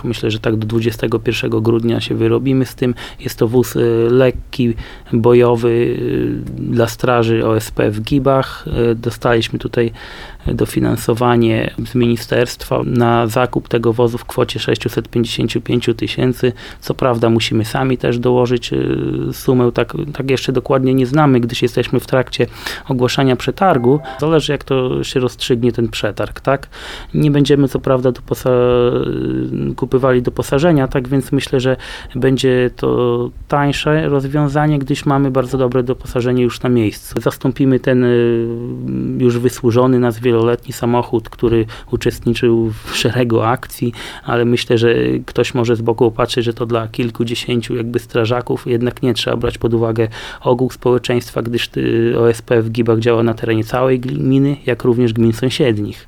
Myślę, że tak do 21 grudnia się wyrobimy z tym. Jest to wóz lekki, bojowy dla straży OSP w Gibach. Dostaliśmy tutaj dofinansowanie z ministerstwa na zakup tego wozu w kwocie 655 000. Co prawda musimy sami też dołożyć sumę, tak jeszcze dokładnie nie znamy, gdyż jesteśmy w trakcie ogłaszania przetargu. Zależy, jak to się rozstrzygnie ten przetarg, tak? Nie będziemy co prawda kupywali doposażenia, tak więc myślę, że będzie to tańsze rozwiązanie, gdyż mamy bardzo dobre doposażenie już na miejscu. Zastąpimy ten już wysłużony nas wieloletni samochód, który uczestniczył w szeregu akcji, ale myślę, że ktoś może z boku opatrzyć, że to dla kilkudziesięciu strażaków, jednak nie trzeba brać pod uwagę ogół społeczeństwa, gdyż OSP w Gibach działa na terenie całej gminy, jak również gmin sąsiednich.